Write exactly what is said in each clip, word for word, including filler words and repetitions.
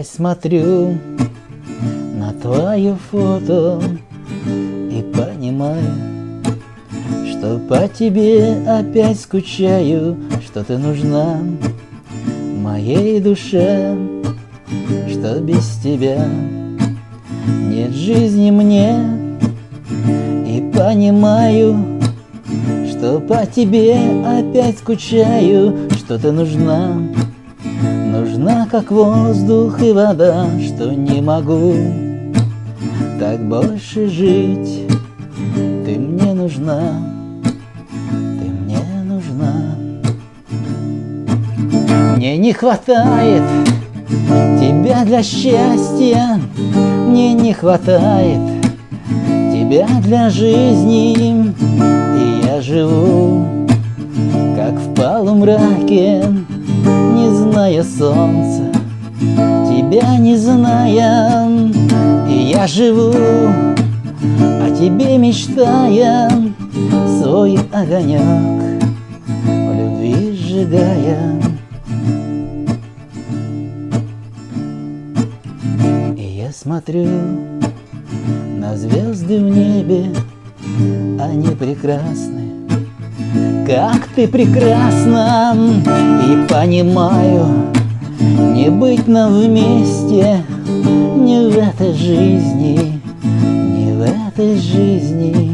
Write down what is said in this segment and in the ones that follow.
смотрю на твое фото и понимаю, что по тебе опять скучаю, что ты нужна моей душе, что без тебя нет жизни мне. И понимаю, что по тебе опять скучаю, что ты нужна, нужна как воздух и вода, что не могу так больше жить. Ты мне нужна, ты мне нужна. Мне не хватает тебя для счастья, мне не хватает тебя для жизни. И я живу как в полумраке, не зная солнца, тебя не зная. И я живу, о тебе мечтая, свой огонек в любви сжигая. И я смотрю на звезды в небе, они прекрасны, как ты прекрасна. И понимаю, не быть нам вместе не в этой жизни, не в этой жизни.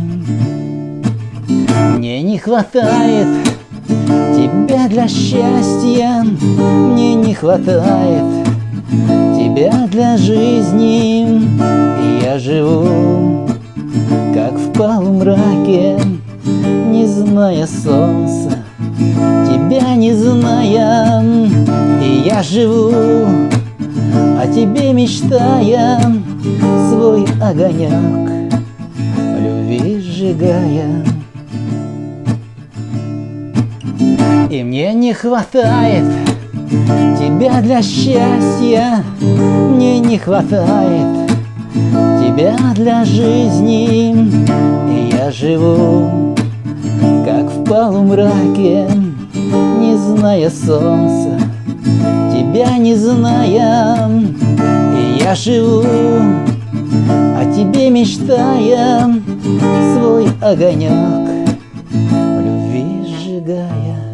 Мне не хватает тебя для счастья, мне не хватает тебя для жизни. И я живу как в полумраке, не зная солнца, тебя не зная. И я живу, о тебе мечтая, свой огонек в любви сжигая. И мне не хватает тебя для счастья, мне не хватает тебя для жизни. И я живу как в полумраке, не зная солнца, тебя не зная. И я живу, о тебе мечтая, свой огонек в любви сжигая.